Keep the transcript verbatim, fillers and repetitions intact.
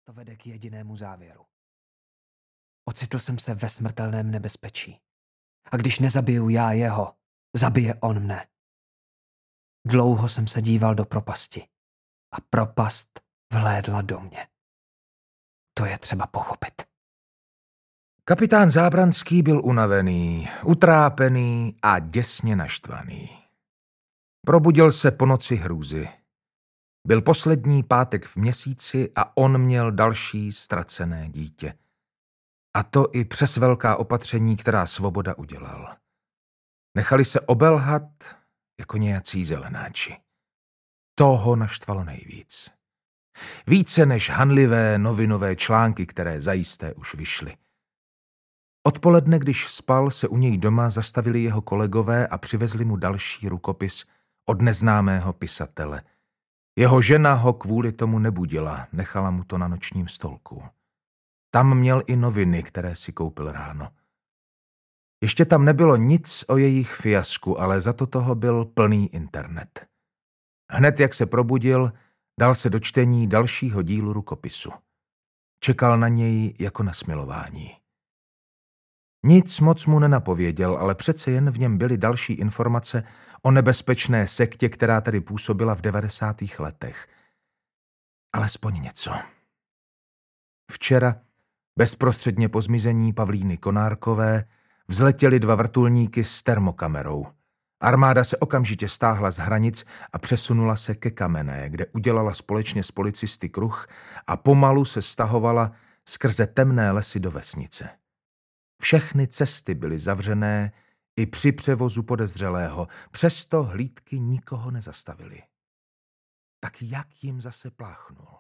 To vede k jedinému závěru. Ocitl jsem se ve smrtelném nebezpečí. A když nezabiju já jeho, zabije on mne. Dlouho jsem se díval do propasti. A propast vlédla do mě. To je třeba pochopit. Kapitán Zábranský byl unavený, utrápený a děsně naštvaný. Probudil se po noci hrůzy. Byl poslední pátek v měsíci a on měl další ztracené dítě. A to i přes velká opatření, která Svoboda udělal. Nechali se obelhat jako nějací zelenáči. Toho naštvalo nejvíc. Více než hanlivé novinové články, které zajisté už vyšly. Odpoledne, když spal, se u něj doma zastavili jeho kolegové a přivezli mu další rukopis od neznámého pisatele. Jeho žena ho kvůli tomu nebudila, nechala mu to na nočním stolku. Tam měl i noviny, které si koupil ráno. Ještě tam nebylo nic o jejich fiasku, ale za to toho byl plný internet. Hned jak se probudil, dal se do čtení dalšího dílu rukopisu. Čekal na něj jako na smilování. Nic moc mu nenapověděl, ale přece jen v něm byly další informace o nebezpečné sektě, která tady působila v devadesátých letech. Alespoň něco. Včera, bezprostředně po zmizení Pavlíny Konárkové, vzletěli dva vrtulníky s termokamerou. Armáda se okamžitě stáhla z hranic a přesunula se ke Kamenné, kde udělala společně s policisty kruh a pomalu se stahovala skrze temné lesy do vesnice. Všechny cesty byly zavřené i při převozu podezřelého, přesto hlídky nikoho nezastavily. Tak jak jim zase pláchnul?